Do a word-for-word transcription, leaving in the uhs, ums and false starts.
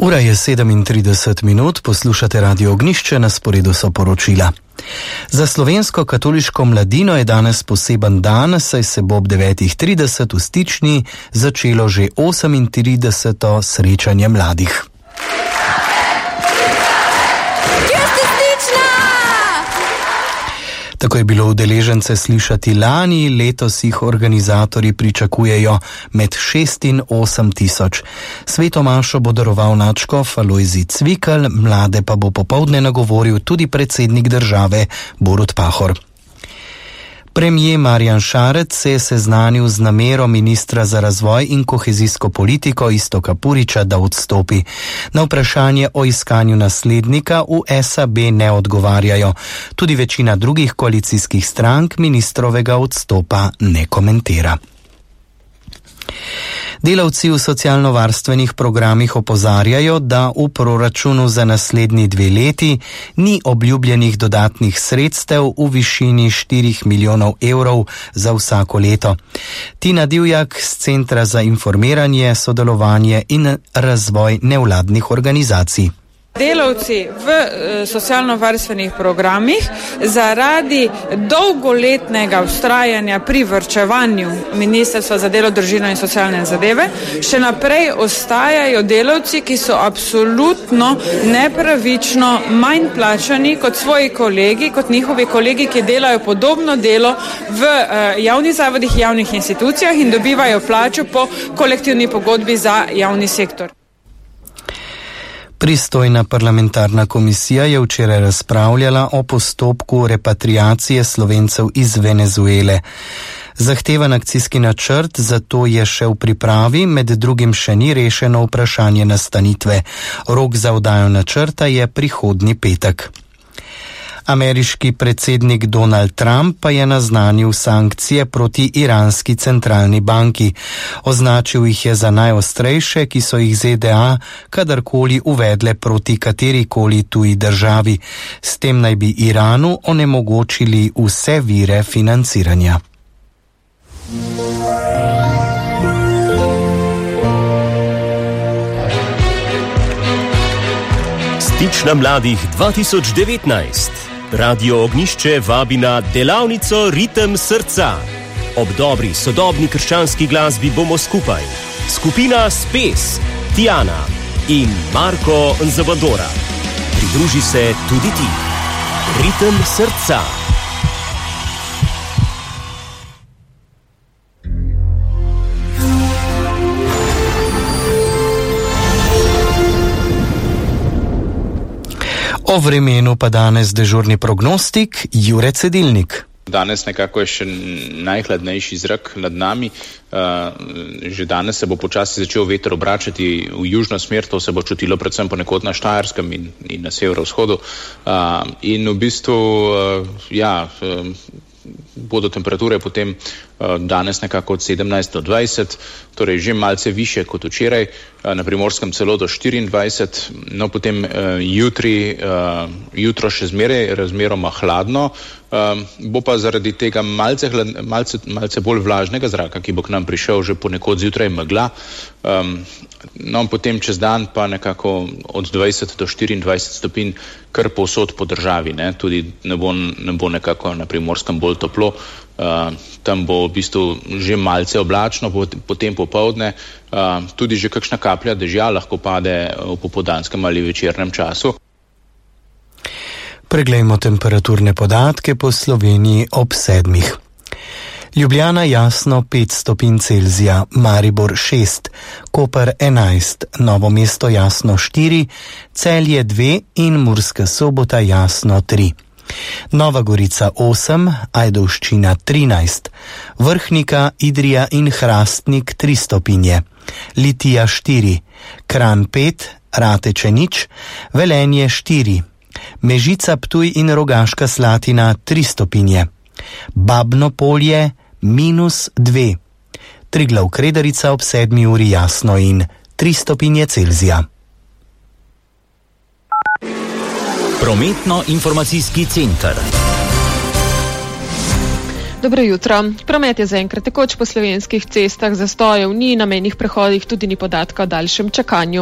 Ura je sedemintrideset minut, poslušate Radio Ognjišče, na sporedu so poročila. Za slovensko katoliško mladino je danes poseben dan, saj se bo ob devetih trideset v Stični začelo že osemintrideseto srečanje mladih. Tako je bilo udeležence slišati lani, letos jih organizatorji pričakujejo med šest in osem tisoč. Sveto mašo bo daroval nadškof Alojzij Cvikl, mlade pa bo popoldne nagovoril tudi predsednik države Borut Pahor. Premier Marjan Šarec se je seznanil z namero ministra za razvoj in kohezijsko politiko Iztoka Puriča, da odstopi. Na vprašanje o iskanju naslednika v S A B ne odgovarjajo. Tudi večina drugih koalicijskih strank ministrovega odstopa ne komentira. Delavci v socialno-varstvenih programih opozarjajo, da v proračunu za naslednji dve leti ni obljubljenih dodatnih sredstev v višini štirih milijonov evrov za vsako leto. Tina Divjak z Centra za informiranje, sodelovanje in razvoj nevladnih organizacij. Delavci v socialno-varstvenih programih zaradi dolgoletnega vztrajanja pri varčevanju Ministrstva za delo, družino in socialne zadeve še naprej ostajajo delavci, ki so absolutno nepravično manj plačani kot svoji kolegi, kot njihovi kolegi, ki delajo podobno delo v javnih zavodih, javnih institucijah in dobivajo plačo po kolektivni pogodbi za javni sektor. Pristojna parlamentarna komisija je včeraj razpravljala o postopku repatriacije Slovencev iz Venezuele. Zahtevan akcijski načrt zato je še v pripravi, med drugim še ni rešeno vprašanje nastanitve. Rok za oddajo načrta je prihodnji petek. Ameriški predsednik Donald Trump pa je naznanil sankcije proti iranski centralni banki. Označil jih je za najostrejše, ki so jih Z D A kadarkoli uvedle proti katerikoli tuji državi. S tem naj bi Iranu onemogočili vse vire financiranja. Stična mladih dva tisoč devetnajst. Radio Ognjišče vabi na delavnico Ritem srca. Ob dobri, sodobni krščanski glasbi bomo skupaj. Skupina Spes, Tiana in Marko Nzabandora. Pridruži se tudi ti. Ritem srca. O vremenu pa danes dežurni prognostik Jure Cedilnik. Danes nekako je še najhladnejši zrak nad nami. Uh, že danes se bo počasi začel veter obračati v južno smer, to se bo čutilo predvsem ponekod na Štajerskem in, in na severovzhodu. Uh, in v bistvu, uh, ja, uh, bodo temperature potem uh, danes nekako od sedemnajst do dvajset, torej že malce više kot včeraj, uh, na Primorskem celo do štiriindvajset, no potem uh, jutri, uh, jutro še zmeraj razmeroma hladno, uh, bo pa zaradi tega malce, hlad, malce, malce bolj vlažnega zraka, ki bo k nam prišel že ponekod zjutraj megla, um, no potem čez dan pa nekako od dvajset do štiriindvajset stopinj kar povsod po državi, ne? Tudi ne bo, ne bo nekako na Primorskem bolj toplo, uh, tam bo v bistvu že malce oblačno, potem popoldne, uh, tudi že kakšna kaplja dežja lahko pade v popoldanskem ali večernem času. Preglejmo temperaturne podatke po Sloveniji ob sedmih. Ljubljana jasno pet stopinj Celzija, Maribor šest, Koper enajst, Novo mesto jasno štiri, Celje dve in Murska Sobota jasno tri. Nova Gorica osem, Ajdovščina trinajst, Vrhnika, Idrija in Hrastnik tri stopinje, Litija štiri, Kranj pet, Rateče nič, Velenje štiri, Mežica, Ptuj in Rogaška Slatina tri stopinje, Babno Polje minus dve, Triglav Kredarica ob sedmi uri jasno in tri stopinje Celzija. Prometno-informacijski center. Dobro jutro. Promet je zaenkrat tekoč po slovenskih cestah, zastojev ni, na mejnih prehodih tudi ni podatka o daljšem čakanju.